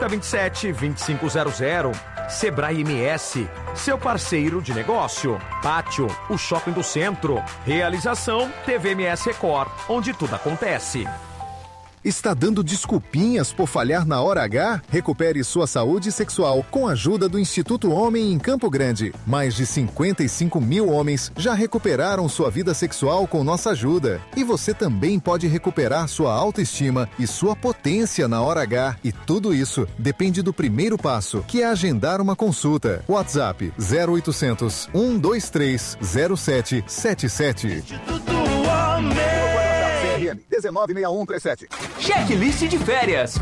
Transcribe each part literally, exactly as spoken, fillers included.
vinte e sete, vinte e cinco zero zero. Sebrae M S, seu parceiro de negócio. Pátio, o shopping do centro. Realização T V M S Record, onde tudo acontece. Está dando desculpinhas por falhar na hora H? Recupere sua saúde sexual com a ajuda do Instituto Homem em Campo Grande. Mais de cinquenta e cinco mil homens já recuperaram sua vida sexual com nossa ajuda. E você também pode recuperar sua autoestima e sua potência na hora H. E tudo isso depende do primeiro passo, que é agendar uma consulta. WhatsApp zero oitocentos, um dois três, zero sete sete sete. Instituto Homem. dezenove sessenta e um trinta e sete. Checklist de férias.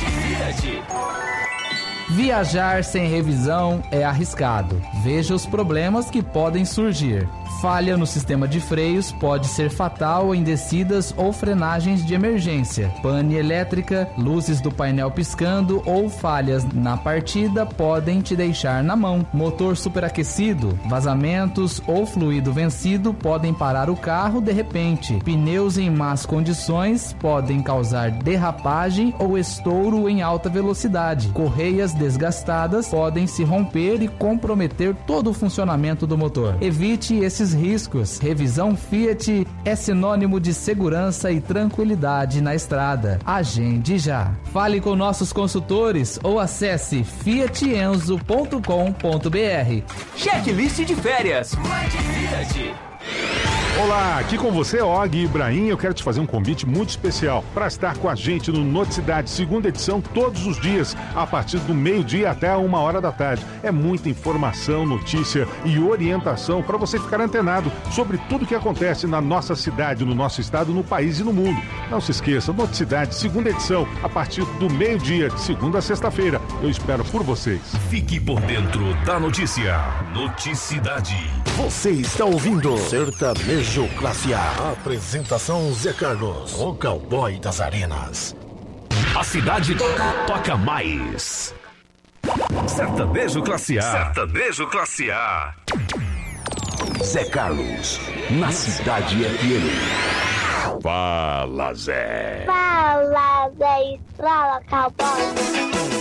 Viajar sem revisão é arriscado. Veja os problemas que podem surgir. Falha no sistema de freios pode ser fatal em descidas ou frenagens de emergência. Pane elétrica, luzes do painel piscando ou falhas na partida podem te deixar na mão. Motor superaquecido, vazamentos ou fluido vencido podem parar o carro de repente. Pneus em más condições podem causar derrapagem ou estouro em alta velocidade. Correias desgastadas podem se romper e comprometer todo o funcionamento do motor. Evite esses riscos. Revisão Fiat é sinônimo de segurança e tranquilidade na estrada. Agende já. Fale com nossos consultores ou acesse fiat enzo ponto com ponto b r. Checklist de férias. Vai de Fiat. Olá, aqui com você, Og Ibrahim. Eu quero te fazer um convite muito especial para estar com a gente no Noticidade, segunda edição, todos os dias, a partir do meio-dia até uma hora da tarde. É muita informação, notícia e orientação para você ficar antenado sobre tudo que acontece na nossa cidade, no nosso estado, no país e no mundo. Não se esqueça, Noticidade, segunda edição, a partir do meio-dia, de segunda a sexta-feira. Eu espero por vocês. Fique por dentro da notícia. Noticidade. Você está ouvindo Sertanejo Classe A. Apresentação Zé Carlos, o cowboy das arenas. A cidade toca, toca mais. Sertanejo Classe A. Sertanejo Classe A. Zé Carlos, na Cidade F M. Fala, Zé. Fala, Zé. Fala, cowboy.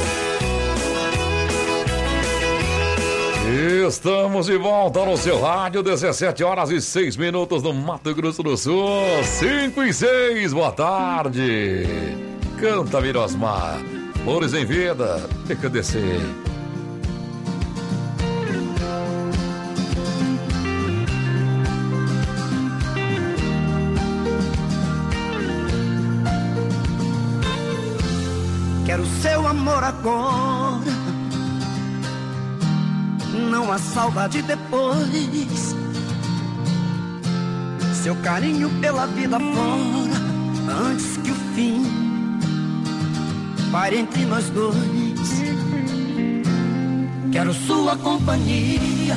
Estamos de volta no seu rádio, dezessete horas e seis minutos no Mato Grosso do Sul, cinco e seis, boa tarde. Canta Mirosmar, Flores em Vida, P K D C. Quero seu amor agora, não há saudade depois. Seu carinho pela vida fora, antes que o fim pare entre nós dois. Quero sua companhia,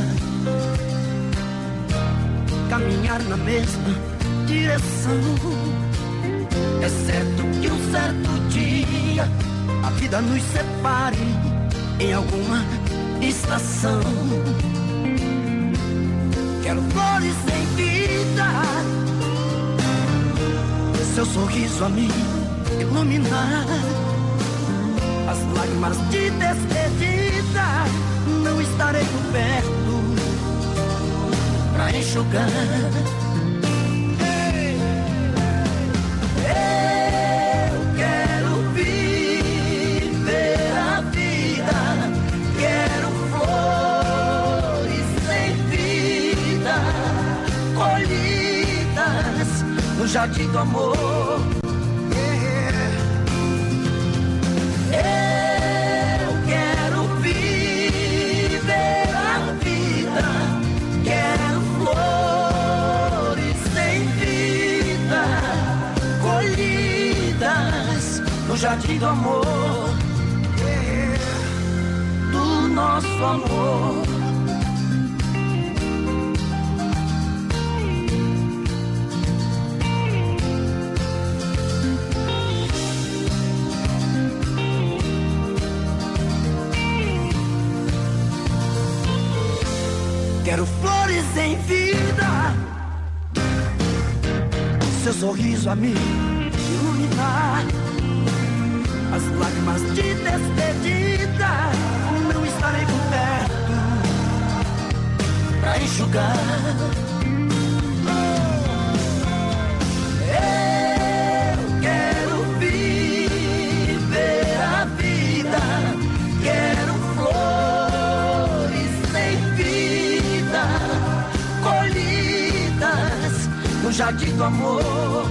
caminhar na mesma direção. É certo que um certo dia a vida nos separe em alguma estação. Quero flores em vida, seu sorriso a mim iluminar. As lágrimas de despedida não estarei por perto pra enxugar. No jardim do amor, eu quero viver a vida, quero flores sem vida, colhidas no jardim do amor, do nosso amor. Quero flores em vida, seu sorriso a me iluminar. as lágrimas de despedida. Não estarei por perto pra enxugar. Eu quero viver a vida, quero flores sem vida, colhidas no jardim do amor.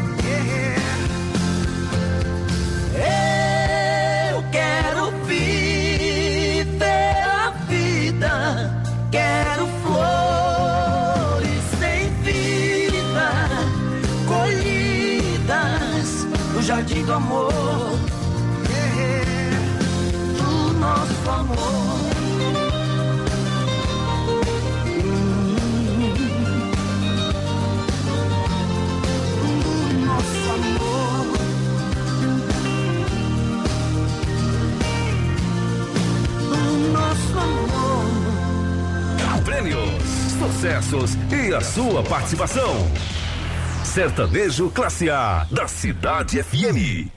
Eu quero viver a vida, quero flores sem vida, colhidas no jardim do amor, do nosso amor. Prêmios, sucessos e a sua participação. Sertanejo Classe A da Cidade F M.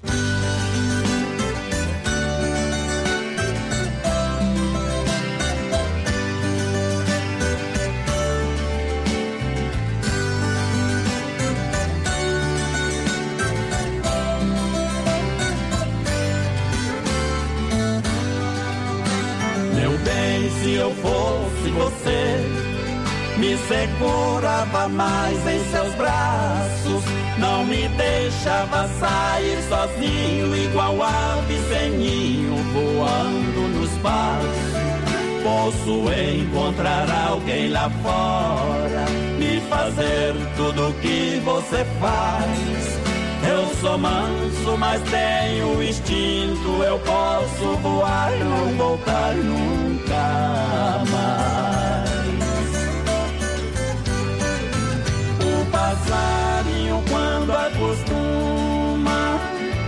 Meu bem, se eu fosse você, me segurava mais em seus braços, não me deixava sair sozinho, igual ave sem ninho, voando no espaço. Posso encontrar alguém lá fora, me fazer tudo o que você faz. Eu sou manso, mas tenho instinto, eu posso voar, não voltar nunca mais. O passarinho quando acostuma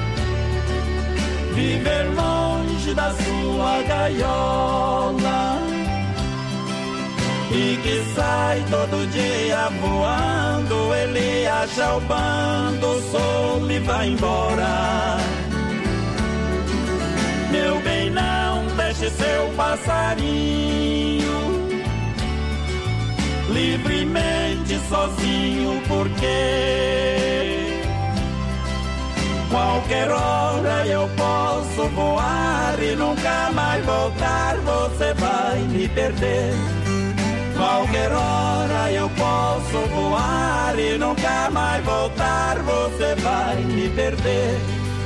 viver longe da sua gaiola e que sai todo dia voando, ele acha o bando, o sol e vai embora. Meu bem, não deixe seu passarinho livremente sozinho, porque qualquer hora eu posso voar e nunca mais voltar, você vai me perder. Qualquer hora eu posso voar e nunca mais voltar, você vai me perder.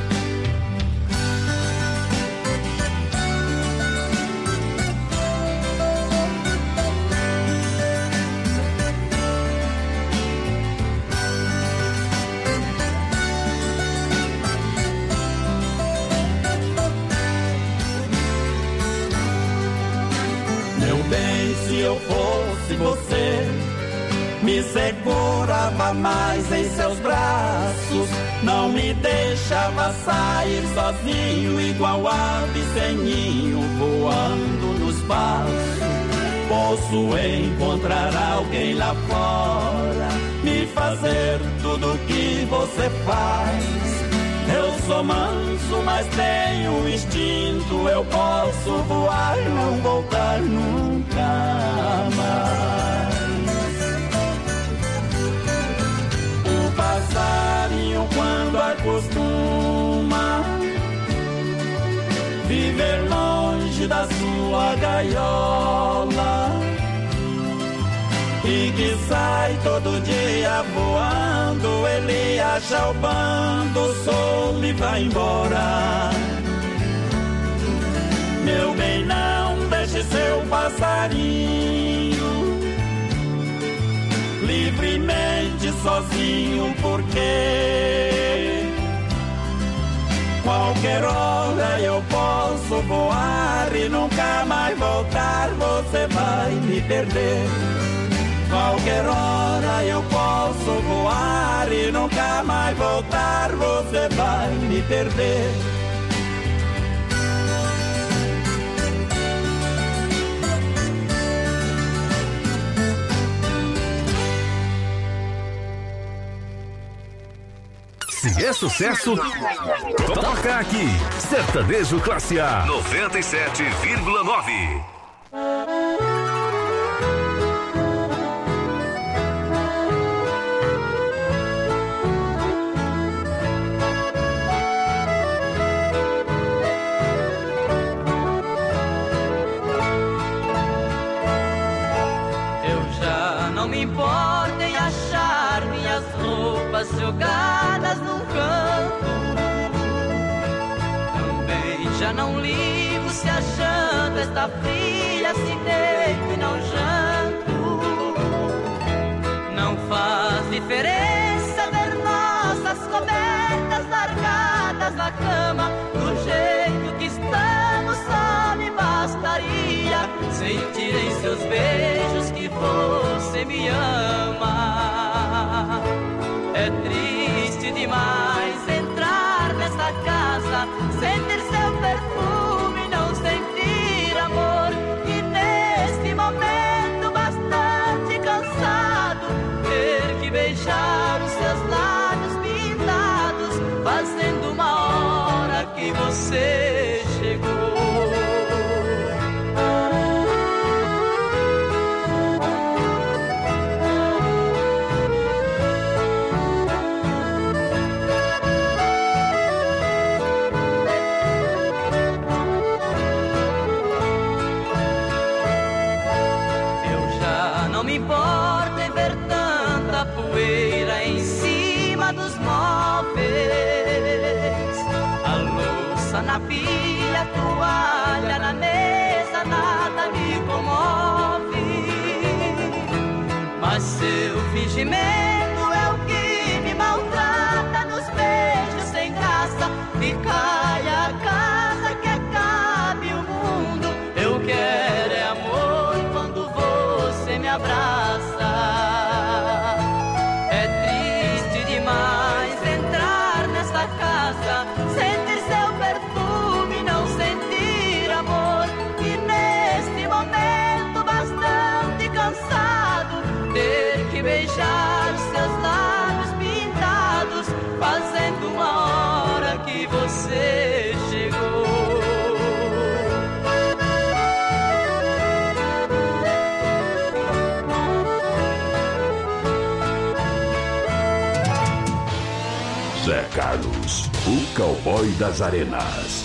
Meu bem, se eu fosse você, me segurava mais em seus braços, não me deixava sair sozinho, igual ave sem ninho, voando no espaço. Posso encontrar alguém lá fora, me fazer tudo o que você faz. Eu sou manso, mas tenho instinto, eu posso voar, não voltar nunca mais. O passarinho quando acostuma viver longe da sua gaiola e que sai todo dia voando, ele acha o bando, o sol e vai embora. Meu bem, não deixe seu passarinho livremente sozinho, porque qualquer hora eu posso voar e nunca mais voltar, você vai me perder. Qualquer hora eu posso voar e nunca mais voltar, você vai me perder. Se é é sucesso, toca aqui. Sertanejo Classe A noventa e sete vírgula nove. Não me importa em achar minhas roupas jogadas num canto. Também já não ligo se a janta está fria, se deito e não janto. Não faz diferença ver nossas cobertas largadas na cama. Do jeito que estamos só me bastaria sentir em seus beijos que você me ama. É triste demais entrar nessa casa, sentir seu perfume, não sentir amor. E neste momento bastante cansado, ter que beijar os seus lábios pintados, fazendo uma hora que você chegou. Não me importa em ver tanta poeira em cima dos móveis. A louça na pia, a toalha na mesa, nada me comove. Mas seu fingimento é o que me maltrata nos beijos sem graça. Que caia a casa, que acabe o mundo. Eu quero é amor quando você me abraça. É triste demais entrar nessa casa, sentir seu perfume, não sentir amor. E neste momento bastante cansado, ter que beijar seus lábios pintados, fazendo uma hora que você chegou. Zé Carlos, o cowboy das arenas.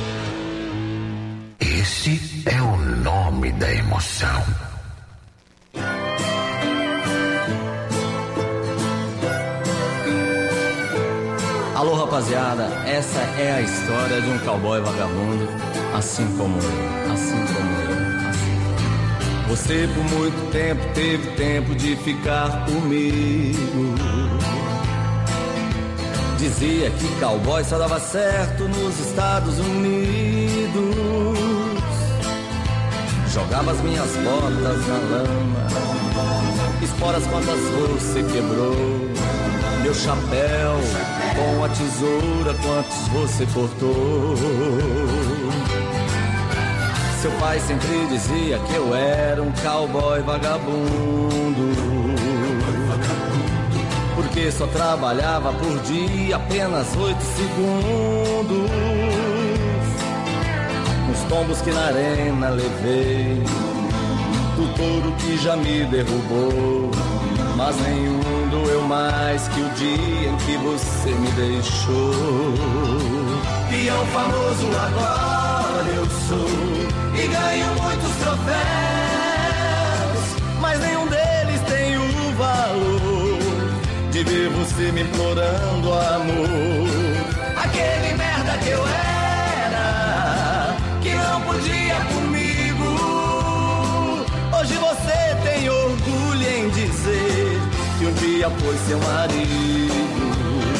Esse é o nome da emoção. Alô, rapaziada, essa é a história de um cowboy vagabundo, assim como eu, assim como eu, assim. Você por muito tempo teve tempo de ficar comigo. Dizia que cowboy só dava certo nos Estados Unidos. Jogava as minhas botas na lama, esporas quantas você quebrou. Meu chapéu com a tesoura, quantos você cortou. Seu pai sempre dizia que eu era um cowboy vagabundo, porque só trabalhava por dia apenas oito segundos. Nos tombos que na arena levei, do touro que já me derrubou, mas nenhum doeu mais que o dia em que você me deixou. Peão famoso agora eu sou, e ganho muitos troféus, mas nenhum deles tem o valor de ver você me implorando amor. Aquele merda que eu era, que não podia comigo, hoje você tem orgulho em dizer que um dia foi seu marido.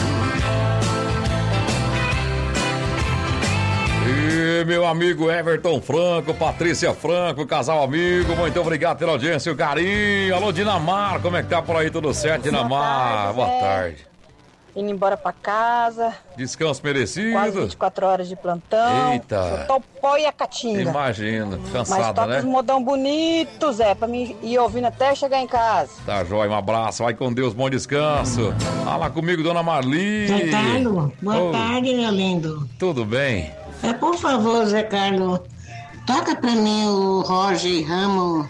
E meu amigo Everton Franco, Patrícia Franco, casal amigo, muito obrigado pela audiência e o carinho. Alô, Dinamar, como é que tá por aí? Tudo certo, Dinamar? Boa tarde. indo embora pra casa. Descanso merecido. Quase vinte e quatro horas de plantão. Eita. Só tô o pó e a catinga. Imagino, Mas cansada, toca né? os modão bonitos, Zé, pra mim ir ouvindo até chegar em casa. Tá jóia, um abraço, vai com Deus, bom descanso. Fala comigo, dona Marli. Zé Carlos, boa Oh, tarde, meu lindo. Tudo bem? É, por favor, Zé Carlos, toca pra mim o Roger Ramos.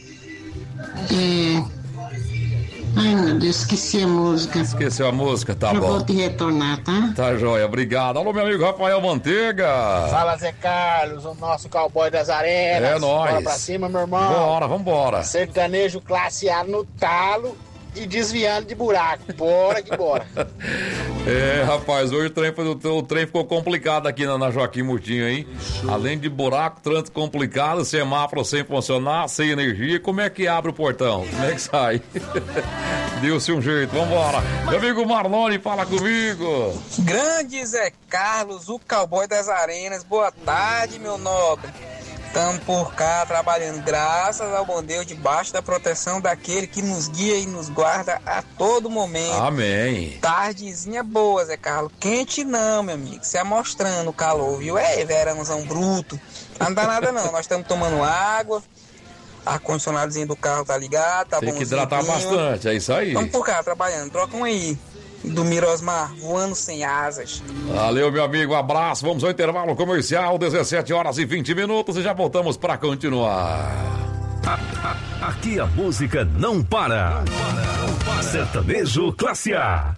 É... Ai, meu Deus, esqueci a música. Esqueceu a música, tá Eu bom. vou te retornar, tá? Tá jóia, obrigado. Alô, meu amigo Rafael Manteiga. Fala, Zé Carlos, o nosso cowboy das arenas. É nóis. Bora pra cima, meu irmão. Bora, vambora. Sertanejo classe A no talo e desviando de buraco. Bora que bora. É, rapaz, hoje o trem, foi- o trem ficou complicado aqui na, na Joaquim Murtinho, hein? Além de buraco, trânsito complicado, semáforo sem funcionar, sem energia, como é que abre o portão? Como é que sai? Deu-se um jeito, vambora. Meu amigo Marlone, fala comigo. Grande Zé Carlos, o cowboy das arenas. Boa tarde, meu nobre. Estamos por cá trabalhando graças ao bom Deus, debaixo da proteção daquele que nos guia e nos guarda a todo momento. Amém. Tardezinha boa, Zé Carlos. Quente não, meu amigo. Se amostrando o calor, viu? É, verãozão bruto. Não dá nada não. Nós estamos tomando água. Ar-condicionadozinho do carro tá ligado, tá bom. Tem que hidratar bastante, é isso aí. Estamos por cá trabalhando. Trocam aí. Do Mirosmar, voando sem asas. Valeu, meu amigo, abraço. Vamos ao intervalo comercial, dezessete horas e vinte minutos e já voltamos para continuar. Aqui a música não para. Sertanejo Classe A.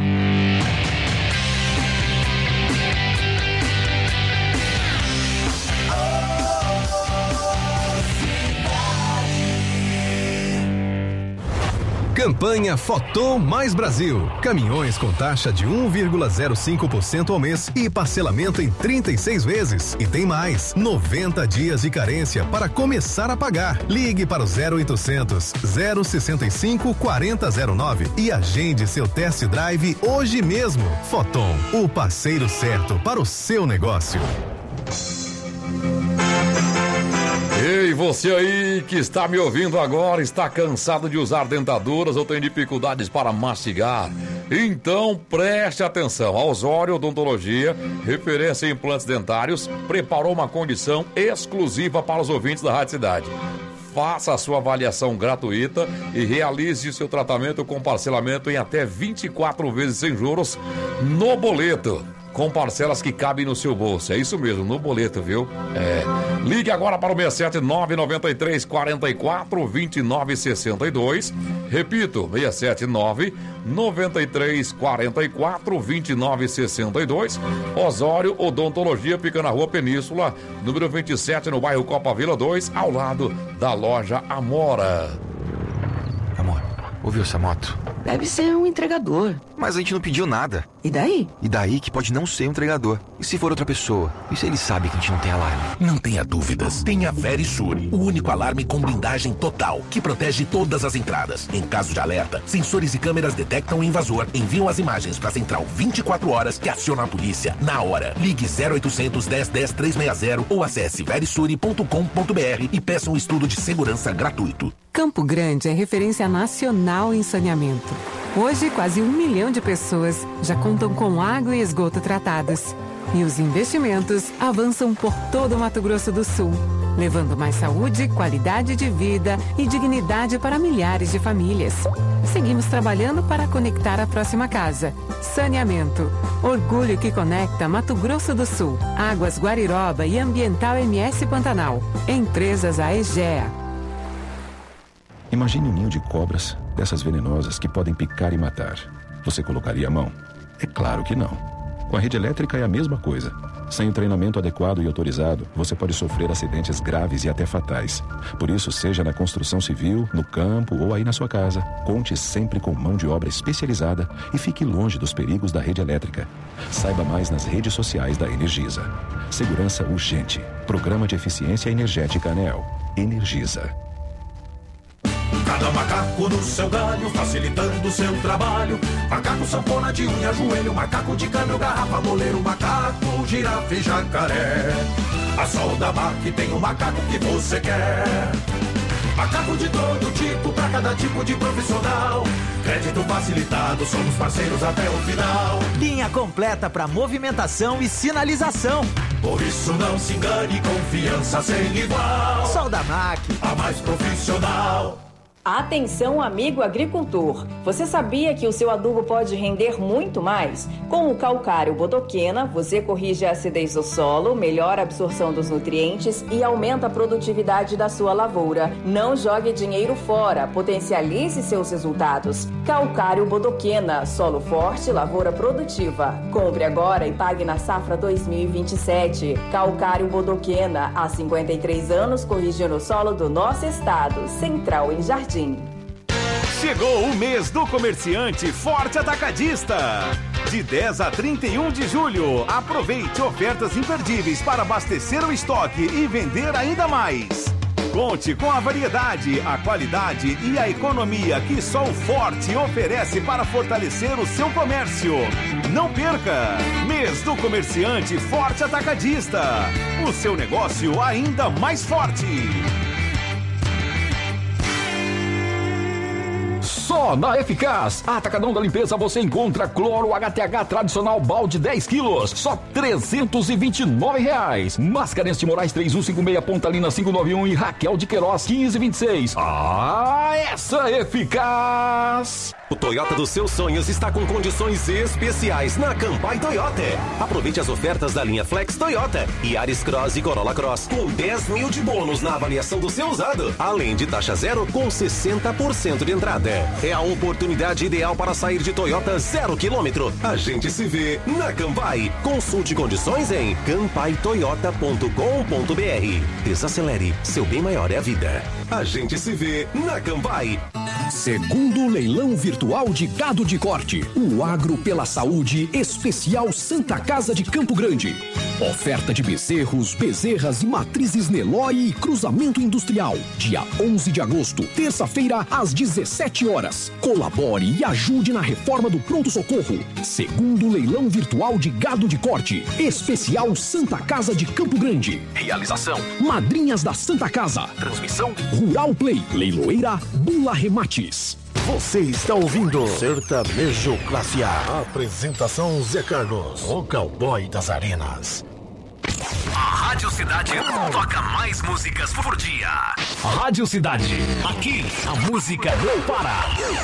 Campanha Foton Mais Brasil. Caminhões com taxa de um vírgula zero cinco por cento ao mês e parcelamento em trinta e seis vezes. E tem mais, noventa dias de carência para começar a pagar. Ligue para o zero oitocentos, zero sessenta e cinco, quarenta zero nove e agende seu test drive hoje mesmo. Foton, o parceiro certo para o seu negócio. Ei, você aí que está me ouvindo agora, está cansado de usar dentaduras ou tem dificuldades para mastigar? Então preste atenção. A Osório Odontologia, referência em implantes dentários, preparou uma condição exclusiva para os ouvintes da Rádio Cidade. Faça a sua avaliação gratuita e realize seu tratamento com parcelamento em até vinte e quatro vezes sem juros no boleto, com parcelas que cabem no seu bolso. É isso mesmo, no boleto, viu? É. Ligue agora para o seis sete nove nove três quatro quatro dois nove seis dois. Repito, seis sete nove nove três quatro quatro dois nove seis dois. Osório Odontologia fica na Rua Península, número vinte e sete, no bairro Copa Vila dois, ao lado da loja Amora. Amor, ouviu essa moto? Deve ser um entregador. Mas a gente não pediu nada. E daí? E daí que pode não ser um entregador. E se for outra pessoa? E se ele sabe que a gente não tem alarme? Não tenha dúvidas. Tenha Verisure, o único alarme com blindagem total, que protege todas as entradas. Em caso de alerta, sensores e câmeras detectam o invasor, enviam as imagens para a central vinte e quatro horas que aciona a polícia na hora. Ligue zero oitocentos, dez, dez, trezentos e sessenta ou acesse verisure ponto com ponto br e peça um estudo de segurança gratuito. Campo Grande é referência nacional em saneamento. Hoje, quase um milhão de pessoas já contam com água e esgoto tratados. E os investimentos avançam por todo o Mato Grosso do Sul, levando mais saúde, qualidade de vida e dignidade para milhares de famílias. Seguimos trabalhando para conectar a próxima casa. Saneamento. Orgulho que conecta Mato Grosso do Sul, Águas Guariroba e Ambiental M S Pantanal. Empresas Aegea. Imagine um ninho de cobras, dessas venenosas que podem picar e matar. Você colocaria a mão? É claro que não. Com a rede elétrica é a mesma coisa. Sem o treinamento adequado e autorizado, você pode sofrer acidentes graves e até fatais. Por isso, seja na construção civil, no campo ou aí na sua casa, conte sempre com mão de obra especializada e fique longe dos perigos da rede elétrica. Saiba mais nas redes sociais da Energisa. Segurança urgente. Programa de Eficiência Energética ANEEL. Energisa. Cada macaco no seu galho, facilitando o seu trabalho. Macaco sanfona de unha, joelho, macaco de câmbio, garrafa, moleiro, macaco, girafa e jacaré. A solda Mac tem o macaco que você quer. Macaco de todo tipo, pra cada tipo de profissional. Crédito facilitado, somos parceiros até o final. Linha completa para movimentação e sinalização. Por isso não se engane, confiança sem igual. Soldamac, a mais profissional. Atenção, amigo agricultor! Você sabia que o seu adubo pode render muito mais? Com o calcário bodoquena, você corrige a acidez do solo, melhora a absorção dos nutrientes e aumenta a produtividade da sua lavoura. Não jogue dinheiro fora, potencialize seus resultados. Calcário bodoquena, solo forte, lavoura produtiva. Compre agora e pague na safra dois mil e vinte e sete. Calcário bodoquena, há cinquenta e três anos corrigindo o solo do nosso estado. Central em Jardim. Chegou o mês do comerciante Forte Atacadista. De dez a trinta e um de julho, aproveite ofertas imperdíveis para abastecer o estoque e vender ainda mais. Conte com a variedade, a qualidade e a economia que só o Forte oferece para fortalecer o seu comércio. Não perca! Mês do comerciante Forte Atacadista. O seu negócio ainda mais forte. Só na Eficaz, Atacadão da Limpeza, você encontra cloro H T H tradicional balde dez quilos, só trezentos e vinte e nove reais. Mascarenhas de Moraes três um cinco seis, Pontalina cinco nove um e Raquel de Queiroz quinze vinte e seis. Ah, essa é Eficaz! O Toyota dos seus sonhos está com condições especiais na Campai Toyota. Aproveite as ofertas da linha Flex Toyota e Yaris Cross e Corolla Cross com dez mil de bônus na avaliação do seu usado, além de taxa zero com sessenta por cento de entrada. É a oportunidade ideal para sair de Toyota zero quilômetro. A gente se vê na Campai. Consulte condições em campai toyota ponto com ponto b r. Desacelere, seu bem maior é a vida. A gente se vê na Campai. Segundo leilão virtual de gado de corte, o Agro pela Saúde Especial Santa Casa de Campo Grande. Oferta de bezerros, bezerras e matrizes Nelore e cruzamento industrial. Dia onze de agosto, terça-feira, às dezessete horas. Colabore e ajude na reforma do pronto-socorro. Segundo leilão virtual de gado de corte, Especial Santa Casa de Campo Grande. Realização: Madrinhas da Santa Casa. Transmissão: Rural Play. Leiloeira Bula Remates. Você está ouvindo Sertanejo Classe A. Apresentação Zé Carlos, o cowboy das arenas. A Rádio Cidade toca mais músicas por dia. Rádio Cidade. Aqui a música não para.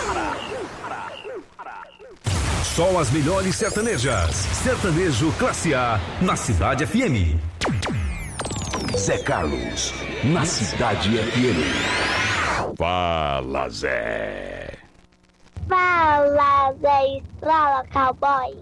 Só as melhores sertanejas. Sertanejo Classe A na Cidade F M. Zé Carlos, na Cidade F M. Fala, Zé. Fala, Zé Estrala, cowboy.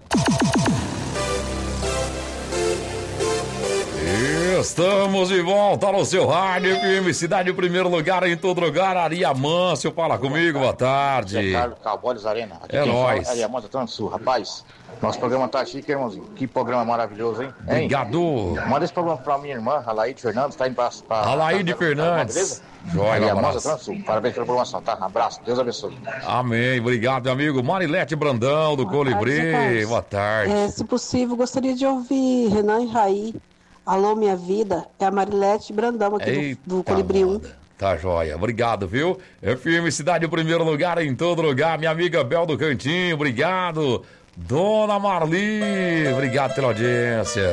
Estamos de volta no seu rádio F M Cidade, em primeiro lugar, em todo lugar. Ariamâncio, fala comigo, boa tarde. Zé Carlos, cowboy das arenas. Aqui é nóis. Ariamâncio, Atlântico Sul, rapaz. Nosso programa tá chique, irmãozinho. Que programa maravilhoso, hein? hein? Obrigado. Manda esse programa pra minha irmã, Alaide Fernandes, tá indo pra... pra Alaide Fernandes. Beleza? Joia, um abraço. Parabéns pela programação, tá? Um abraço, Deus abençoe. Amém, obrigado, meu amigo. Marilete Brandão, do boa Colibri. Tarde, boa tarde. É, se possível, gostaria de ouvir Renan e Raí. Alô, minha vida. É a Marilete Brandão aqui Eita, do, do Colibri um. Tá joia, obrigado, viu? F M Cidade, em primeiro lugar, em todo lugar. Minha amiga Bel do Cantinho, obrigado. Dona Marli, obrigado pela audiência.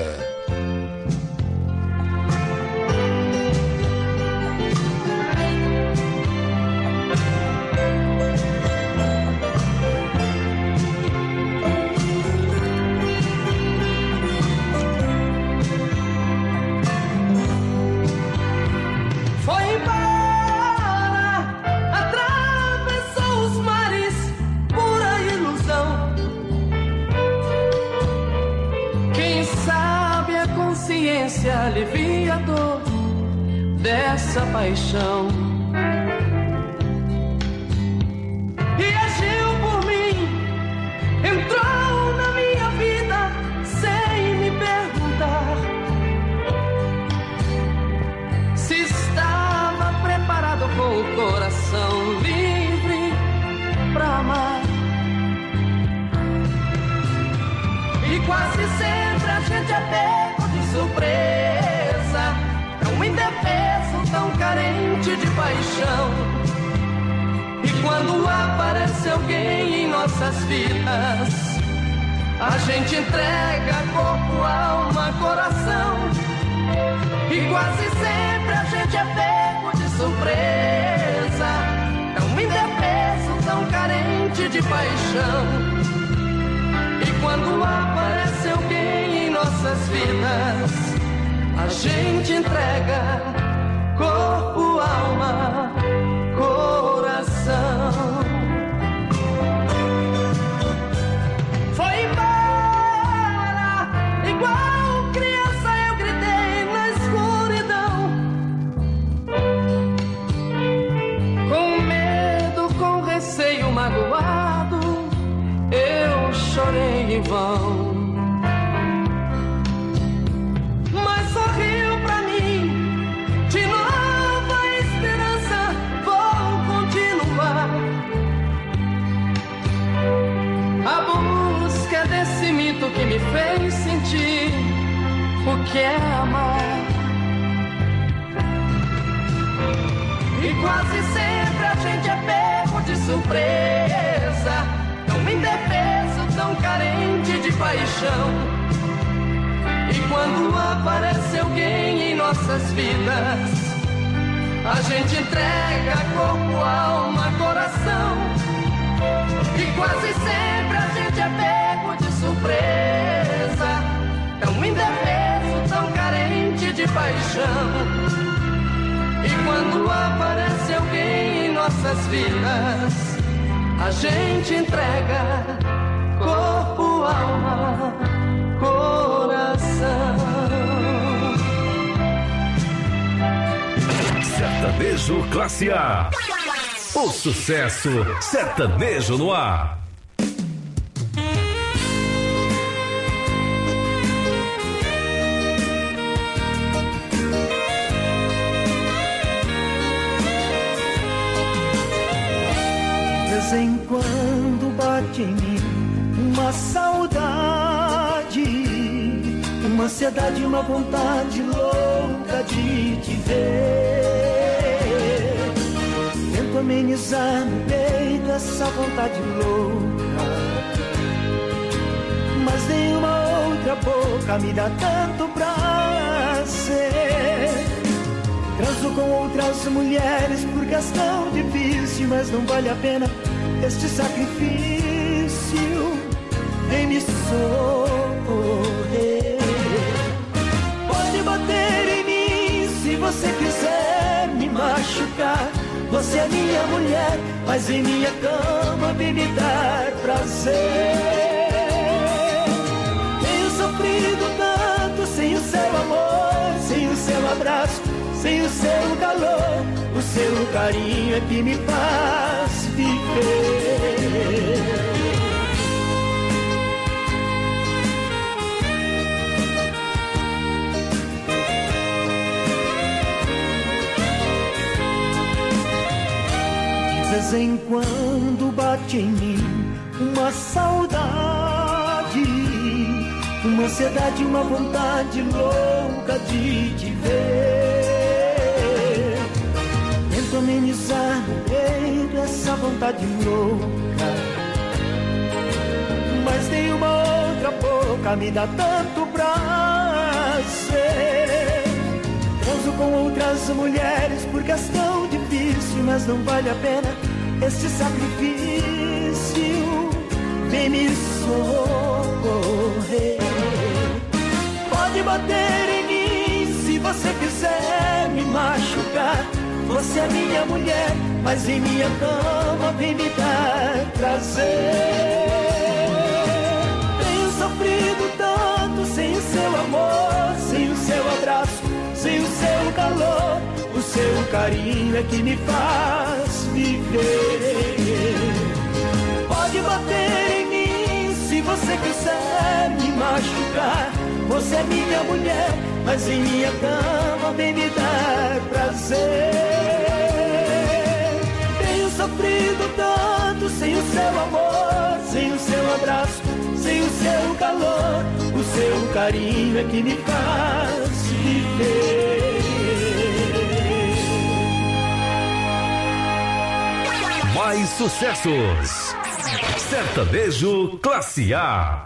Alivia a dor dessa paixão e agiu por mim, entrou na minha vida sem me perguntar se estava preparado com o coração livre pra amar. E quase sempre a gente é pego de surpresa, tão indefeso, tão carente de paixão. E quando quando aparece alguém em nossas vidas, a gente entrega corpo, alma, coração. E quase sempre a gente é pego de surpresa, tão indefeso, tão carente de paixão. E quando aparece alguém em nossas vidas, a gente entrega corpo, alma, coração. Foi embora, igual criança eu gritei na escuridão, com medo, com receio, magoado, eu chorei em vão. Mas sorriu pra mim, de nova esperança, vou continuar a busca desse mito que me fez sentir o que é amar. E quase sempre a gente é pego de surpresa, tão indefeso, tão carente de paixão. E quando aparece alguém em nossas vidas, a gente entrega corpo, alma, coração. E quase sempre a gente é pego de surpresa, tão indefeso, tão carente de paixão. E quando aparece alguém em nossas vidas, a gente entrega corpo, alma, coração. Sertanejo Classe A. O sucesso sertanejo no ar. De vez em quando bate em mim uma saudade, uma ansiedade, uma vontade louca de te ver. Tento amenizar no peito essa vontade louca, mas nenhuma outra boca me dá tanto prazer. Transo com outras mulheres por questão difícil, mas não vale a pena este sacrifício. Vem me socorrer. Pode bater em mim se você quiser me machucar. Você é minha mulher, mas em minha cama vem me dar prazer. Tenho sofrido tanto sem o seu amor, sem o seu abraço, sem o seu calor. O seu carinho é que me faz viver. De vez em quando bate em mim uma saudade, uma ansiedade, uma vontade louca de te ver. Tento amenizar no peito essa vontade louca, mas nenhuma outra boca me dá tanto prazer. Transo com outras mulheres por questão difícil, mas não vale a pena este sacrifício. Vem me socorrer. Pode bater em mim se você quiser me machucar. Você é minha mulher, mas em minha cama vem me dar prazer. Tenho sofrido tanto sem o seu amor, sem o seu abraço, sem o seu calor. O seu carinho é que me faz viver. Pode bater em mim se você quiser me machucar. Você é minha mulher, mas em minha cama vem me dar prazer. Tenho sofrido tanto sem o seu amor, sem o seu abraço, sem o seu calor. O seu carinho é que me faz viver. Mais sucessos. Sertanejo Classe A.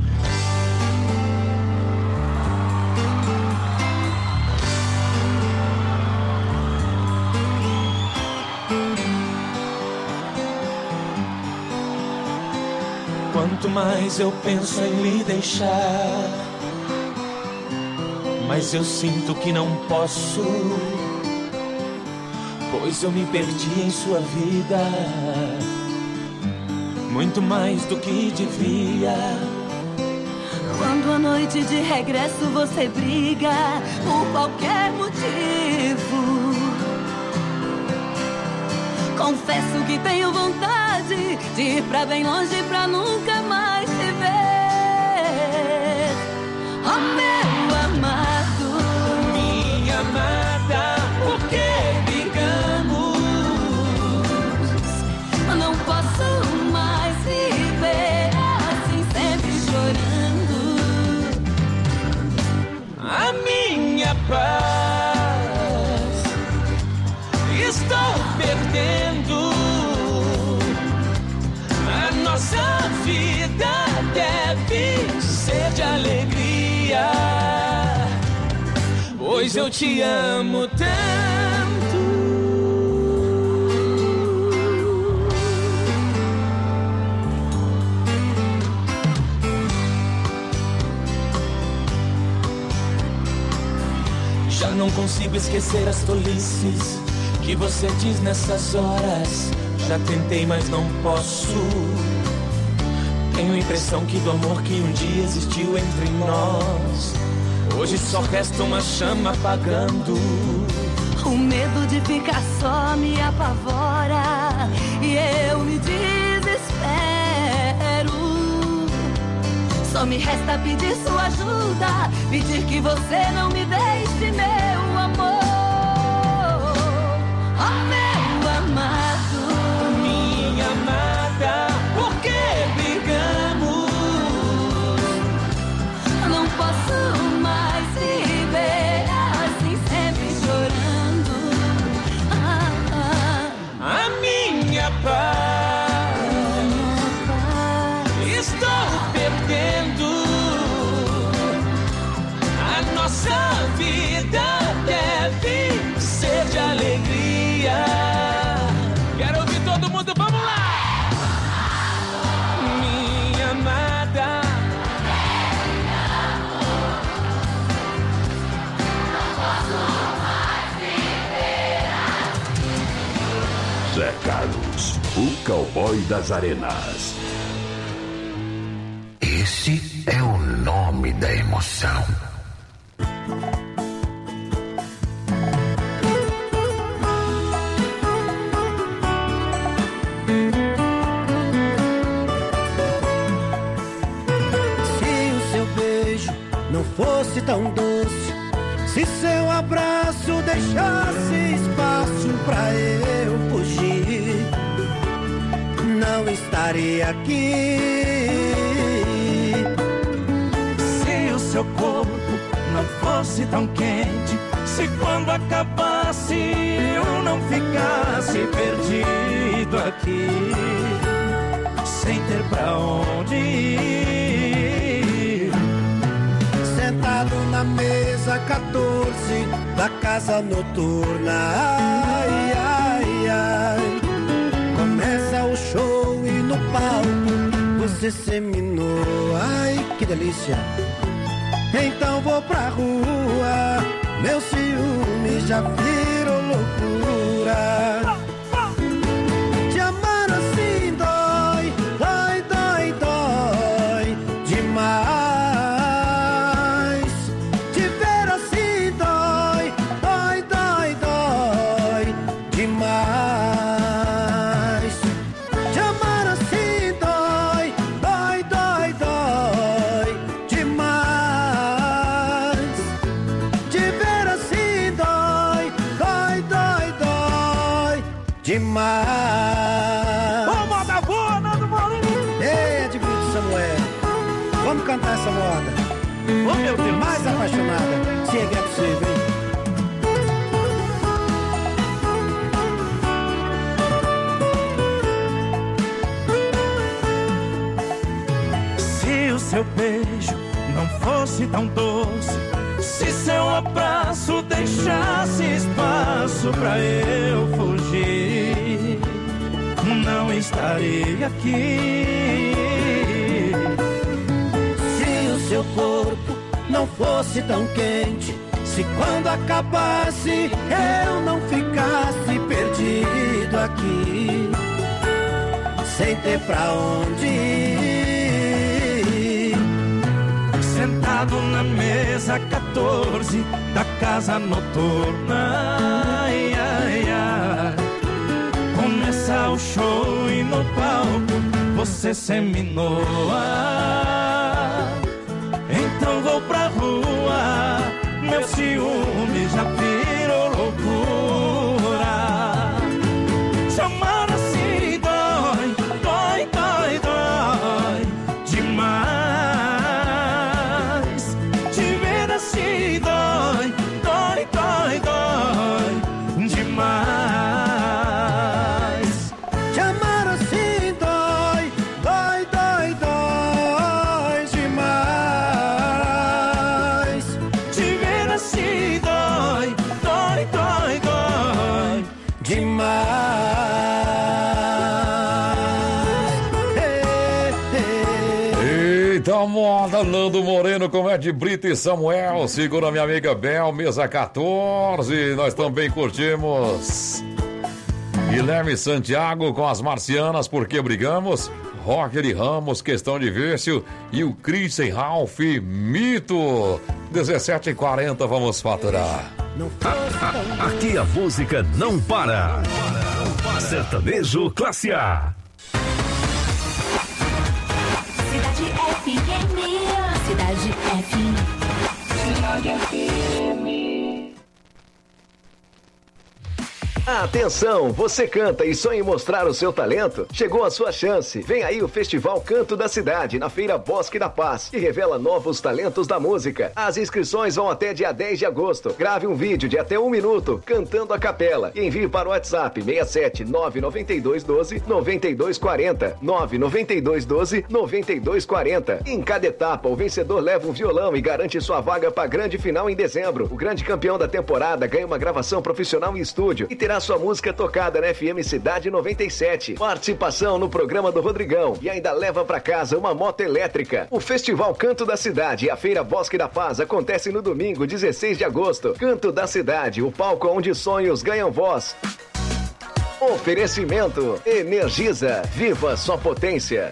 Quanto mais eu penso em lhe deixar, mas eu sinto que não posso, pois eu me perdi em sua vida, muito mais do que devia. Quando à noite de regresso você briga por qualquer motivo, confesso que tenho vontade de ir pra bem longe pra nunca mais te ver. Oh, meu amado, minha amada, por que brigamos? Não posso mais viver assim, sempre chorando. A minha paz estou perdendo. A nossa vida deve ser de alegria, pois eu te amo tanto. Já não consigo esquecer as tolices que você diz nessas horas. Já tentei, mas não posso. Tenho a impressão que do amor que um dia existiu entre nós, hoje só resta uma chama apagando. O medo de ficar só me apavora e eu me desespero. Só me resta pedir sua ajuda, pedir que você não me deixe, meu amor. Oh, meu amado, minha amada, por que brigamos? Não posso mais viver assim, sempre chorando. Ah, ah. A minha paz, minha paz estou perdendo. A nossa vida deve ser de alegria. Quero ouvir todo mundo, vamos lá! Minha amada, não posso mais viver. Zé Carlos, o cowboy das arenas. Esse é o nome da emoção. Fosse tão doce, se seu abraço deixasse espaço pra eu fugir, não estaria aqui. Se o seu corpo não fosse tão quente, se quando acabasse eu não ficasse perdido aqui, sem ter pra onde ir, sentado na mesa quatorze da casa noturna. Ai, ai, ai, começa o show e no palco você seminou. Ai, que delícia. Então vou pra rua, meu ciúme já virou loucura. Te amar assim dói, dói, dói, dói demais. Demais. Ô, moda boa, Nando Molinho! Ei, Edmundo Samuel, vamos cantar essa moda. Ô, meu Deus! Mais apaixonada, se é que é possível, hein? seu beijo não fosse tão doce, se seu abraço deixasse espaço pra eu fugir, não estarei aqui. Se o seu corpo não fosse tão quente, se quando acabasse eu não ficasse perdido aqui, sem ter pra onde ir, sentado na mesa quatorze da casa noturna, ai, ai, ai. Começa o show e no palco você seminua. Então vou pra rua, meu ciúme já virou loucura. Chamar assim dói, dói, dói, dói demais. Te ver assim dói, dói, dói, dói demais. Te amar assim dói, dói, dói, dói demais. Te ver assim dói, dói, dói, dói demais. Eita moda, Nando Moreno com Ed Brito e Samuel. Segura minha amiga Bel, mesa quatorze. Nós também curtimos Guilherme Santiago com as Marcianas, Porque Brigamos. Roger e Ramos, Questão de Vício. E o Christian Ralph, Mito. dezessete e quarenta, vamos faturar. Aqui a música não para. Sertanejo Classe A. Cidade F M. Cidade F M. Cidade F M. Atenção, você canta e sonha em mostrar o seu talento? Chegou a sua chance. Vem aí o Festival Canto da Cidade, na Feira Bosque da Paz, que revela novos talentos da música. As inscrições vão até dia dez de agosto. Grave um vídeo de até um minuto, cantando a capela, e envie para o WhatsApp seis sete nove nove dois um dois nove dois quatro zero, nove nove dois um dois nove dois quatro zero. Em cada etapa, o vencedor leva um violão e garante sua vaga para a grande final em dezembro. O grande campeão da temporada ganha uma gravação profissional em estúdio e terá sua música tocada na F M Cidade noventa e sete. Participação no programa do Rodrigão e ainda leva para casa uma moto elétrica. O Festival Canto da Cidade e a Feira Bosque da Paz acontecem no domingo, dezesseis de agosto. Canto da Cidade, o palco onde sonhos ganham voz. Oferecimento Energisa, viva sua potência.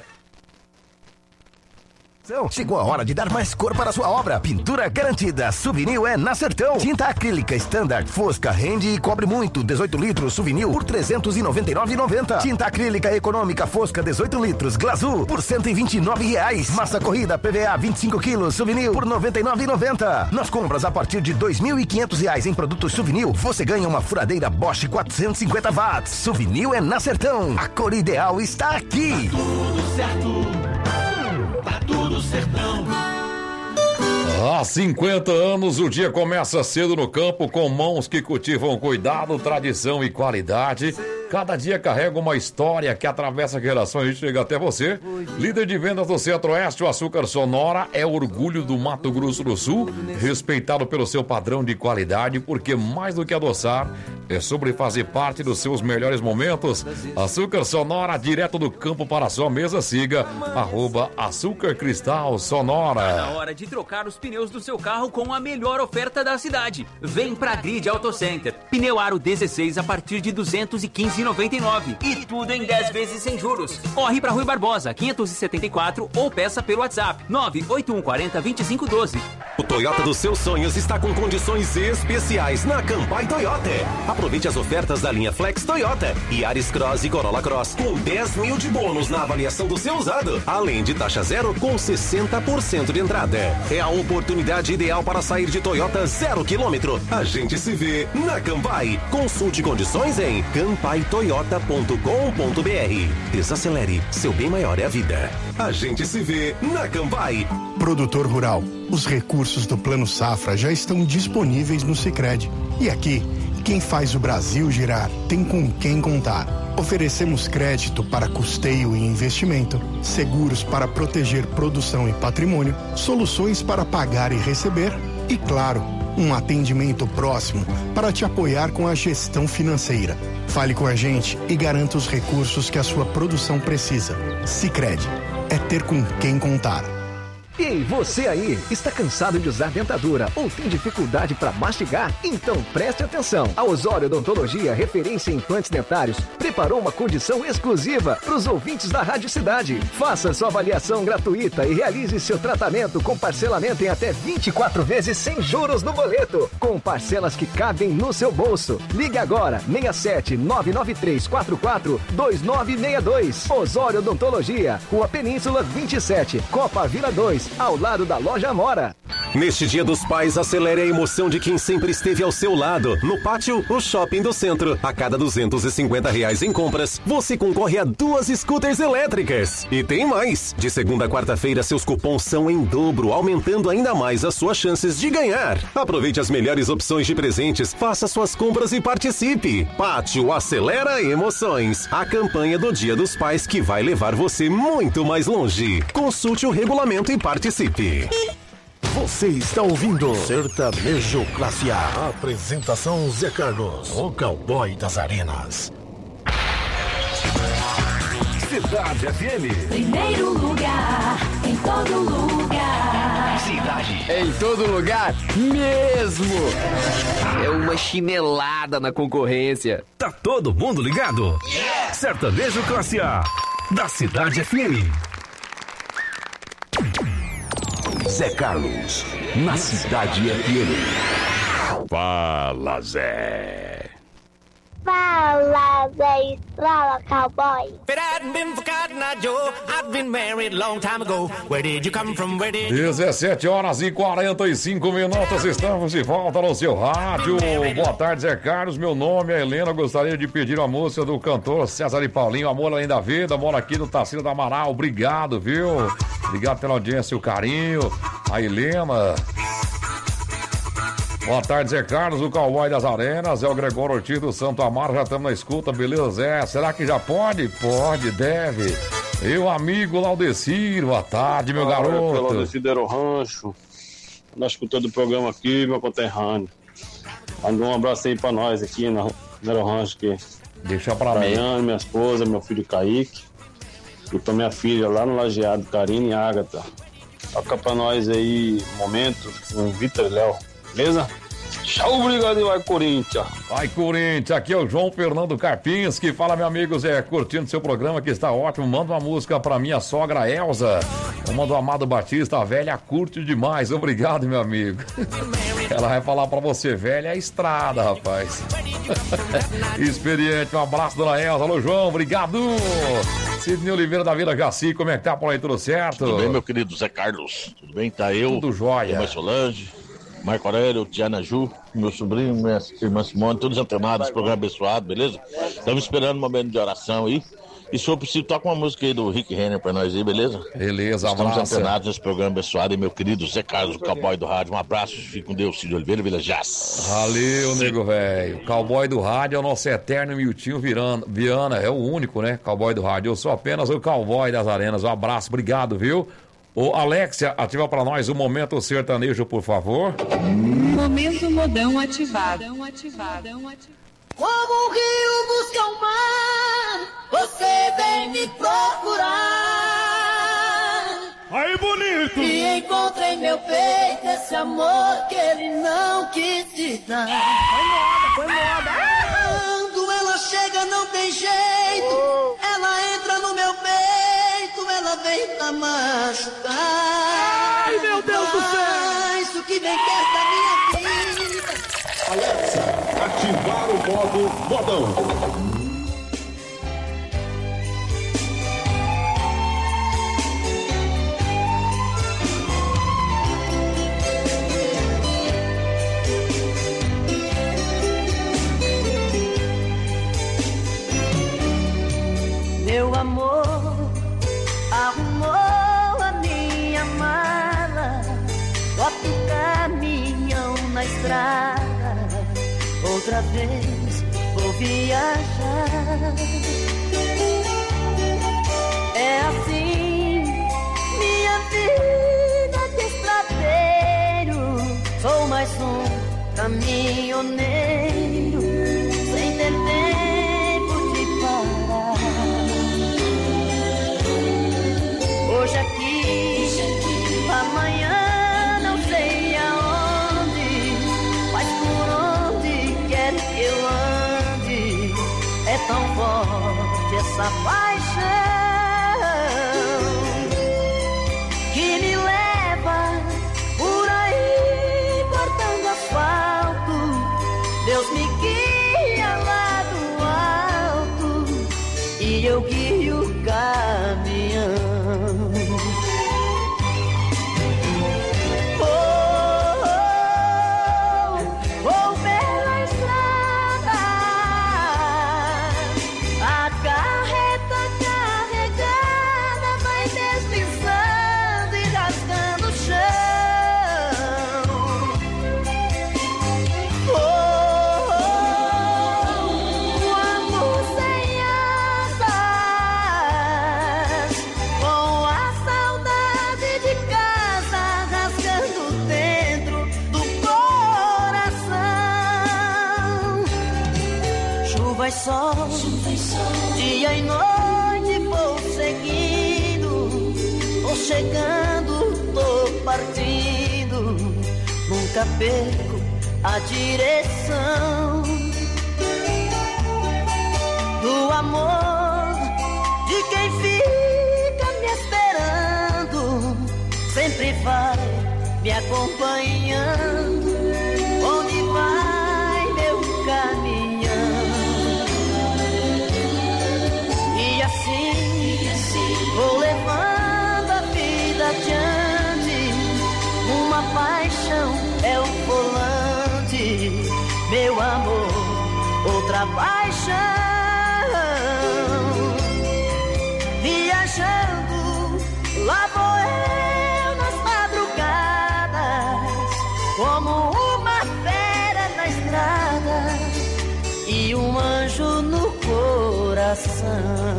Chegou a hora de dar mais cor para a sua obra. Pintura garantida. Souvenir é na Sertão. Tinta acrílica Standard, Fosca, rende e cobre muito. dezoito litros Souvenir por trezentos e noventa e nove reais e noventa centavos. Tinta acrílica econômica Fosca dezoito litros Glazur por cento e vinte e nove reais. Massa corrida P V A vinte e cinco quilos Souvenir por noventa e nove reais e noventa centavos. Nas compras a partir de dois mil e quinhentos reais em produtos Souvenir, você ganha uma furadeira Bosch quatrocentos e cinquenta watts. Souvenir é na Sertão. A cor ideal está aqui. Tá tudo certo. Tá tudo sertão. Há cinquenta anos, o dia começa cedo no campo com mãos que cultivam cuidado, tradição e qualidade. Cada dia carrega uma história que atravessa gerações e chega até você. Líder de vendas do Centro-Oeste, o Açúcar Sonora é orgulho do Mato Grosso do Sul, respeitado pelo seu padrão de qualidade, porque mais do que adoçar, é sobre fazer parte dos seus melhores momentos. Açúcar Sonora, direto do campo para a sua mesa. Siga arroba Açúcar Cristal Sonora. Tá na hora de trocar os pneus do seu carro com a melhor oferta da cidade. Vem pra Grid Auto Center. Pneu aro dezesseis a partir de duzentos e quinze reais e noventa e nove centavos. E tudo em dez vezes sem juros. Corre pra Rui Barbosa, quinhentos e setenta e quatro ou peça pelo WhatsApp nove oito um quatro zero dois cinco um dois. O Toyota dos seus sonhos está com condições especiais na Campai Toyota. Aproveite as ofertas da linha Flex Toyota e Yaris Cross e Corolla Cross com dez mil de bônus na avaliação do seu usado, além de taxa zero com sessenta por cento de entrada. É a oportunidade ideal para sair de Toyota zero quilômetro. A gente se vê na Campai. Consulte condições em campai toyota ponto com ponto br. Desacelere, seu bem maior é a vida. A gente se vê na Campai. Produtor rural, os recursos do Plano Safra já estão disponíveis no Sicredi. E aqui, quem faz o Brasil girar tem com quem contar. Oferecemos crédito para custeio e investimento, seguros para proteger produção e patrimônio, soluções para pagar e receber e, claro, um atendimento próximo para te apoiar com a gestão financeira. Fale com a gente e garanta os recursos que a sua produção precisa. Sicredi é ter com quem contar. Ei, você aí, está cansado de usar dentadura ou tem dificuldade para mastigar? Então preste atenção. A Osório Odontologia, referência em implantes dentários, preparou uma condição exclusiva para os ouvintes da Rádio Cidade. Faça sua avaliação gratuita e realize seu tratamento com parcelamento em até vinte e quatro vezes sem juros no boleto, com parcelas que cabem no seu bolso. Ligue agora, seis sete nove nove três quatro quatro dois nove seis dois. Osório Odontologia, Rua Península vinte e sete, Copa Vila dois, ao lado da Loja Amora. Neste Dia dos Pais, acelere a emoção de quem sempre esteve ao seu lado. No Pátio, o Shopping do Centro. A cada duzentos e cinquenta reais em compras, você concorre a duas scooters elétricas. E tem mais! De segunda a quarta-feira, seus cupons são em dobro, aumentando ainda mais as suas chances de ganhar. Aproveite as melhores opções de presentes, faça suas compras e participe. Pátio acelera emoções. A campanha do Dia dos Pais que vai levar você muito mais longe. Consulte o regulamento e participe. Você está ouvindo Sertanejo Classe A. Apresentação Zé Carlos, o cowboy das arenas. Cidade F M. Primeiro lugar, em todo lugar. Cidade. Em todo lugar mesmo. É uma chinelada na concorrência. Tá todo mundo ligado? Yeah! Sertanejo Classe A, da Cidade F M. Zé Carlos, na Cidade F M. Fala, Zé. Fala, Zé Estrala, cowboy. dezessete horas e quarenta e cinco minutos, estamos de volta no seu rádio. Boa tarde, Zé Carlos. Meu nome é Helena. Gostaria de pedir uma música do cantor César e Paulinho, Amor Além da Vida. Moro aqui no Tarsila do Amaral. Obrigado, viu? Obrigado pela audiência e o carinho. A Helena. Boa tarde, Zé Carlos, o cowboy das arenas. É o Gregório Ortiz do Santo Amaro. Já estamos na escuta, beleza, Zé? Será que já pode? Pode, deve. Meu amigo Laudecir, boa tarde, meu garoto. Eu sou Laudecir do Rancho. Na escuta do programa aqui, meu conterrâneo. Mandou um abraço aí pra nós aqui no Nero Rancho. Que deixa pra mim. Daiane, minha esposa, meu filho Kaique. E pra minha filha lá no Lajeado, Karine e Ágata. Toca pra nós aí, momento, com Vitor e Léo. Beleza? Tchau, obrigado e vai, Corinthians. Vai, Corinthians. Aqui é o João Fernando Carpinski. Fala, meu amigo Zé, curtindo seu programa que está ótimo. Manda uma música pra minha sogra Elza. Uma do Amado Batista, a velha curte demais. Obrigado, meu amigo. Ela vai falar pra você, velha é a estrada, rapaz. Experiente, um abraço, dona Elza. Alô, João, obrigado. Sidney Oliveira da Vila Jaci, como é que tá por aí, tudo certo? Tudo bem, meu querido Zé Carlos? Tudo bem? Tá eu, tudo jóia. Irmã Solange, Marco Aurélio, Tiana Ju, meu sobrinho, minha irmã Simone, todos antenados, programa abençoado, beleza? Estamos esperando um momento de oração aí. E se eu preciso, toca uma música aí do Rick Renner pra nós aí, beleza? Beleza, Estamos abraço. antenados nesse programa abençoado e meu querido Zé Carlos, o cowboy do rádio. Um abraço, fique com Deus, Cid Oliveira, Vila Jazz. Valeu, nego velho. Cowboy do rádio é o nosso eterno Miltinho Virana, Viana, é o único, né? Cowboy do rádio. Eu sou apenas o cowboy das arenas. Um abraço, obrigado, viu? Ô, Alexia, ativa pra nós o Momento Sertanejo, por favor. Momento modão ativado. Como o rio busca o mar, você vem me procurar. Aí, bonito! E encontra em meu peito esse amor que ele não quis te dar. Foi moda, foi moda! Quando ela chega não tem jeito, oh. Ela entra no meu peito, ela vem pra machucar. Ai, meu Deus do céu! Isso que vem quer da minha vida. Alexa, ativar o modo modão. Meu amor arrumou a minha mala, bota o caminhão na estrada. outra vez vou viajar. É assim, minha vida de estradeiro. Sou mais um caminhoneiro, sem ter tempo de parar. Hoje aqui, amanhã não sei aonde, mas por onde quer que eu ande, é tão forte essa paixão que me leva por aí cortando asfalto. Deus me guia lá do alto e eu guio o caminhão. Sol, dia e noite vou seguindo, vou chegando, tô partindo, nunca perco a direção do amor de quem fica me esperando, sempre vai me acompanhando, onde vai meu caminho. Vou levando a vida adiante, uma paixão é o volante, meu amor, outra paixão. Viajando, lá vou eu nas madrugadas, como uma fera na estrada e um anjo no coração.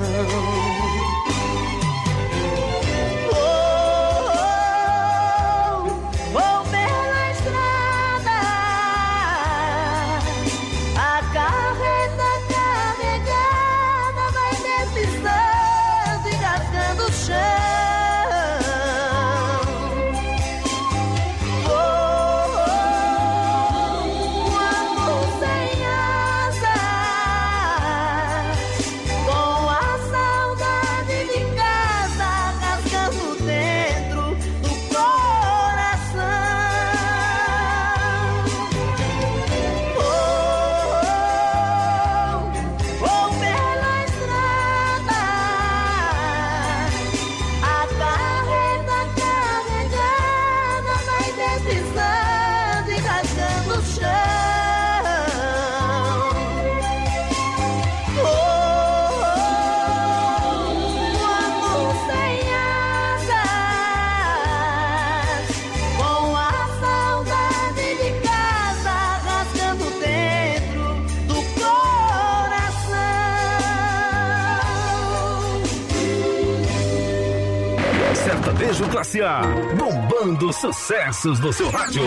Sertanejo Classe A, bombando sucessos no seu rádio.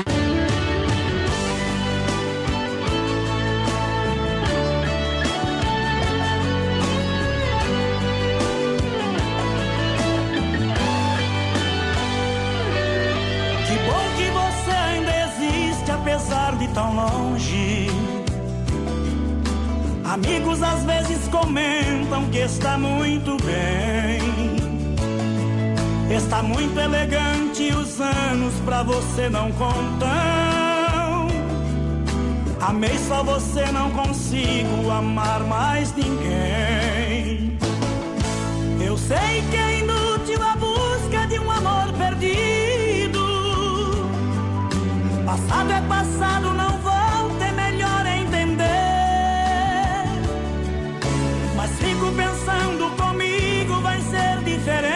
Que bom que você ainda existe, apesar de tão longe. Amigos às vezes comentam que está muito bem. Está muito elegante, os anos pra você não contam. Amei só você, não consigo amar mais ninguém. Eu sei que é inútil a busca de um amor perdido. Passado é passado, não volta, é melhor entender. Mas fico pensando, comigo vai ser diferente.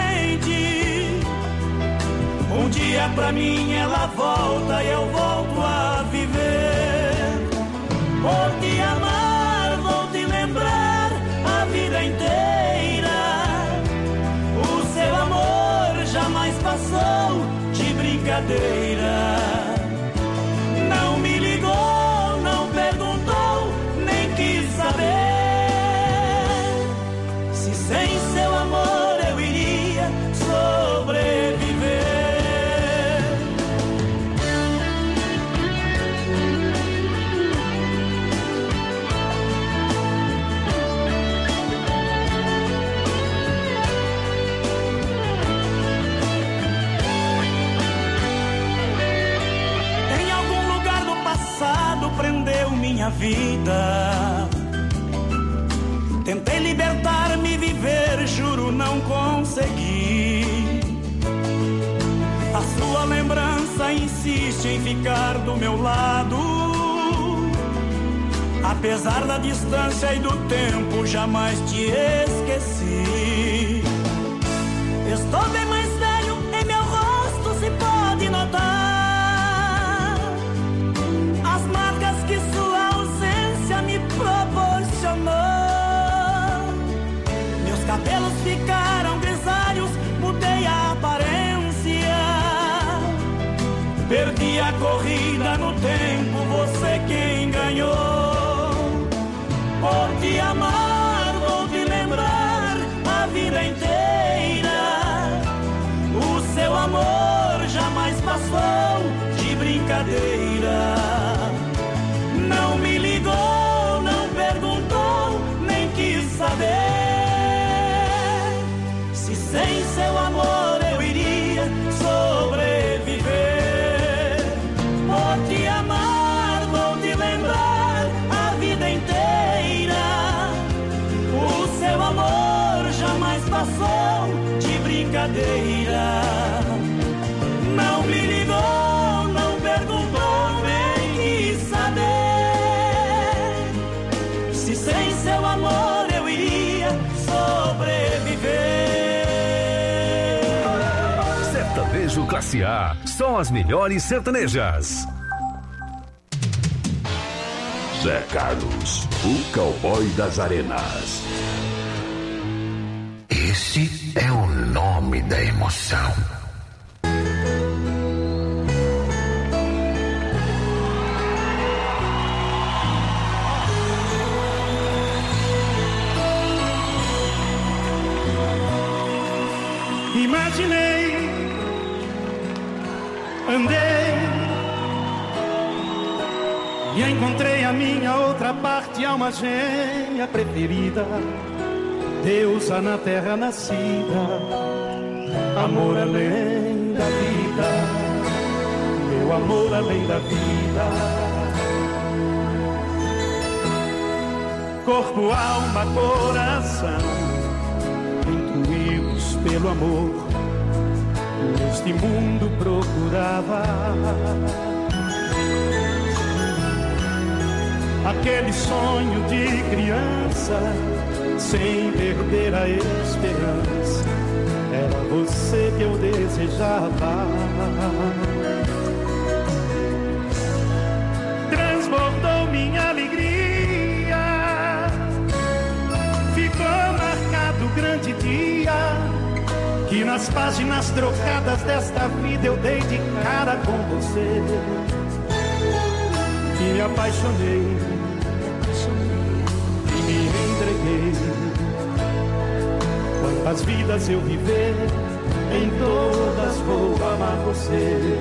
Um dia pra mim ela volta e eu volto a viver. Por te amar vou te lembrar a vida inteira. O seu amor jamais passou de brincadeira. Não me ligou, não perguntou, nem quis saber se sem seu amor eu iria sobreviver. Em algum lugar do passado prendeu minha vida. Tentei libertar-me, viver, juro não consegui. A sua lembrança insiste em ficar do meu lado. Apesar da distância e do tempo, jamais te esqueci. Estou bem mais velho, em meu rosto se pode notar as marcas que sua ausência me proporcionou. Cabelos ficaram grisalhos, mudei a aparência. Perdi a corrida no tempo, você quem ganhou. Por te amar vou te lembrar a vida inteira. O seu amor jamais passou de brincadeira. Não me ligou, não perguntou, nem quis saber sem seu amor eu iria sobreviver. Por te amar vou te lembrar a vida inteira. O seu amor jamais passou de brincadeira. Não me ligou, não perguntou, nem quis saber se sem seu amor eu iria sobreviver. Sertanejo Classe A, só as melhores sertanejas. Zé Carlos, o cowboy das arenas. Esse é o nome da emoção. Imaginei, andei e encontrei a minha outra parte, alma gêmea preferida, deusa na terra nascida, amor além da vida, meu amor além da vida. Corpo, alma, coração, intuídos pelo amor, neste mundo procurava aquele sonho de criança, sem perder a esperança. Era você que eu desejava. Transbordou minha alegria, ficou marcado o grande dia que nas páginas trocadas desta vida eu dei de cara com você. E me apaixonei e me entreguei. Quantas vidas eu viver, em todas vou amar você.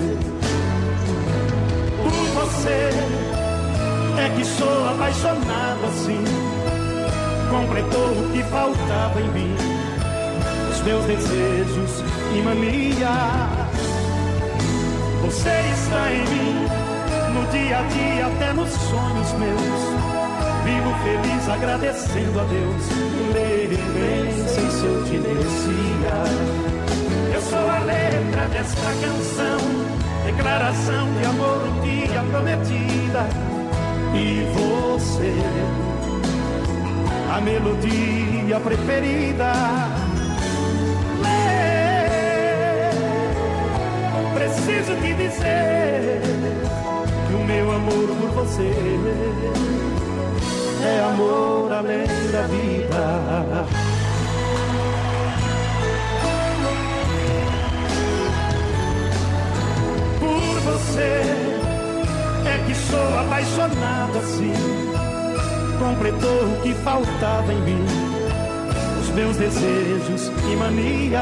Por você é que sou apaixonado assim. Completou o que faltava em mim, os meus desejos e manias. Você está em mim, no dia a dia, até nos sonhos meus. Vivo feliz agradecendo a Deus, nem sei se eu te merecia. Eu sou a letra desta canção, declaração de amor um dia prometida. E você, a melodia preferida. Preciso te dizer que o meu amor por você além da vida. Por você é que sou apaixonado assim. Completou o que faltava em mim, os meus desejos e mania.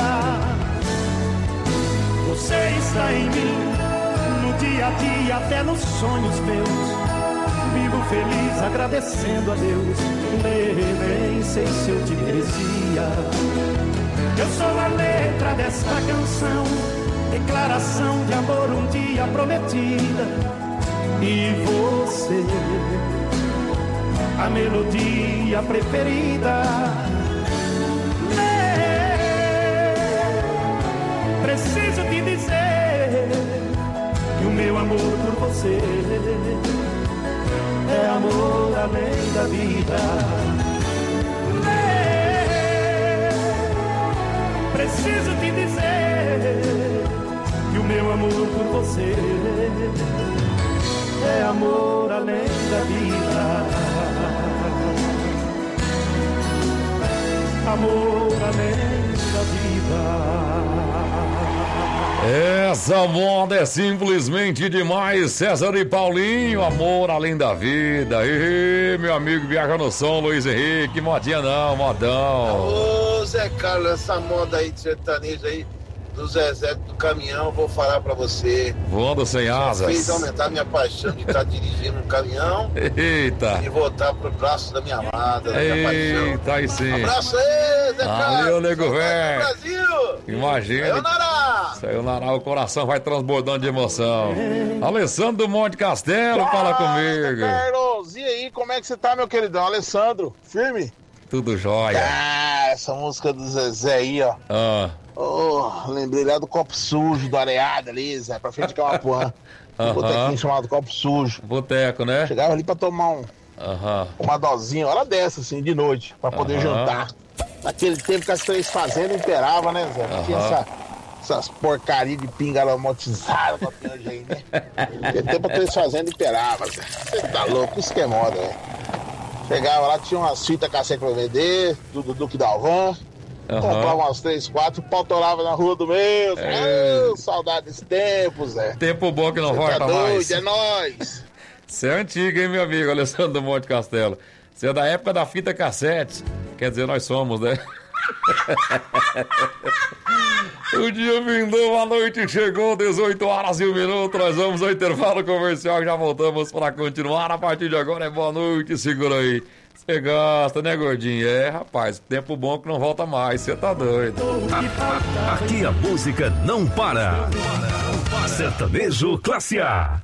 Você está em mim, no dia a dia, até nos sonhos meus. Vivo feliz agradecendo a Deus, nem sei se eu te merecia. Eu sou a letra desta canção, declaração de amor um dia prometida. E você, a melodia preferida. Preciso te dizer que o meu amor por você é amor além da vida. Preciso te dizer que o meu amor por você é amor além da vida. Amor além da vida. Essa moda é simplesmente demais. César e Paulinho, amor além da vida. E meu amigo viaja no som, Luiz Henrique. Modinha não, modão. Ô Zé Carlos, essa moda aí de sertanejo aí do Zezé do caminhão, vou falar pra você. Voando sem asas. Fez aumentar minha paixão de estar dirigindo um caminhão. Eita. E voltar pro braço da minha amada. Da minha Eita, aí sim. Abraço aí, Zé Carlos. Valeu, nego velho. Brasil. Imagina. Sayonara. Sayonara, o coração vai transbordando de emoção. Alessandro do Monte Castelo, fala comigo. Carlos, e aí, como é que você tá, meu queridão? Alessandro, firme? Tudo jóia. Ah, essa música do Zezé aí, ó. Ah. Oh, lembrei lá do copo sujo, do areado ali, Zé, pra frente de Camapuã. Um uh-huh. botequinho chamado Copo Sujo. Boteco, né? Chegava ali pra tomar um, uh-huh. uma dosinha, hora dessa, assim, de noite, pra poder uh-huh. jantar. Naquele tempo que as três fazendas imperavam, né, Zé? Uh-huh. Tinha essa, essas porcarias de pinga aromatizada pra pinga aí, né? Naquele tempo as três fazendas imperavam, Zé. Você tá louco, isso que é moda, velho. Chegava lá, tinha umas fitas cassete pra vender, do Duque Dalvan. Uhum. Comprava umas três, quatro, pautorava na rua do meu. É. Oh, saudade desse tempo, Zé. Tempo bom que não Cê volta tá doido, mais. É nóis. Você é antigo, hein, meu amigo Alessandro do Monte Castelo. Você é da época da fita cassete. Quer dizer, nós somos, né? O dia vindou, a noite chegou, dezoito horas e um minuto. Nós vamos ao intervalo comercial, já voltamos para continuar. A partir de agora é boa noite, segura aí. Você gosta, né, gordinho? É, rapaz, tempo bom que não volta mais, você tá doido. Aqui a música não para. Sertanejo Classe A.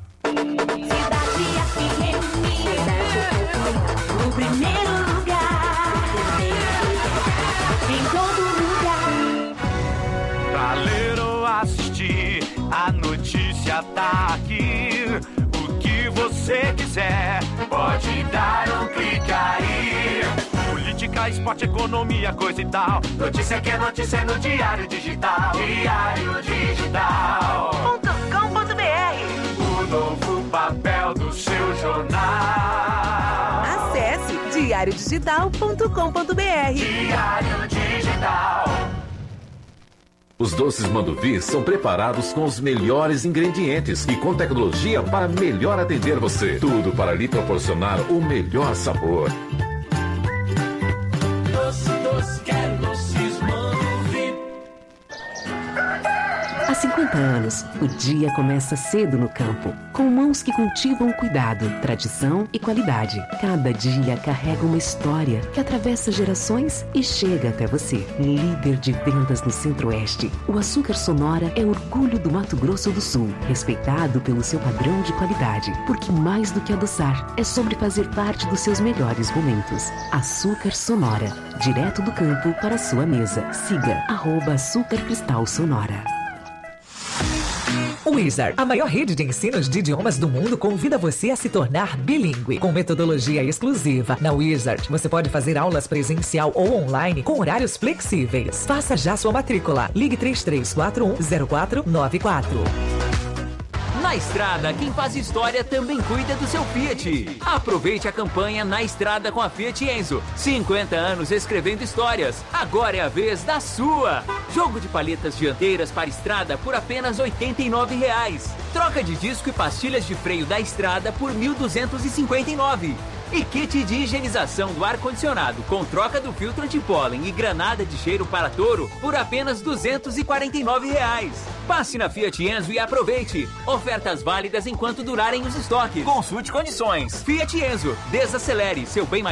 O primeiro lugar, em todo lugar. Pra ler ou assistir, a notícia tá aqui. O que você quiser, pode dar um clique aí. Política, esporte, economia, coisa e tal. Notícia que é notícia no Diário Digital. Diário Digital ponto com ponto b r. O novo papel do seu jornal. Acesse diário digital ponto com ponto b r. Diário Digital. Os doces Manduvi são preparados com os melhores ingredientes e com tecnologia para melhor atender você. Tudo para lhe proporcionar o melhor sabor. Doce, doce, quero doces Manduvi. Há cinquenta anos, o dia começa cedo no campo, com mãos que cultivam cuidado, tradição e qualidade. Cada dia carrega uma história que atravessa gerações e chega até você. Líder de vendas no Centro-Oeste, o Açúcar Sonora é orgulho do Mato Grosso do Sul, respeitado pelo seu padrão de qualidade, porque mais do que adoçar, é sobre fazer parte dos seus melhores momentos. Açúcar Sonora, direto do campo para a sua mesa. Siga arroba Açúcar Cristal Sonora. Wizard, a maior rede de ensinos de idiomas do mundo, convida você a se tornar bilíngue. Com metodologia exclusiva, na Wizard, você pode fazer aulas presencial ou online com horários flexíveis. Faça já sua matrícula. Ligue três três quatro um zero quatro nove quatro. Na Estrada, quem faz história também cuida do seu Fiat. Aproveite a campanha Na Estrada com a Fiat Enzo. cinquenta anos escrevendo histórias. Agora é a vez da sua. Jogo de paletas dianteiras para estrada por apenas oitenta e nove reais. Troca de disco e pastilhas de freio da Estrada por mil duzentos e cinquenta e nove reais. E kit de higienização do ar-condicionado com troca do filtro antipólen e granada de cheiro para touro por apenas duzentos e quarenta e nove reais. Passe na Fiat Enzo e aproveite. Ofertas válidas enquanto durarem os estoques. Consulte condições. Fiat Enzo, desacelere seu bem maior.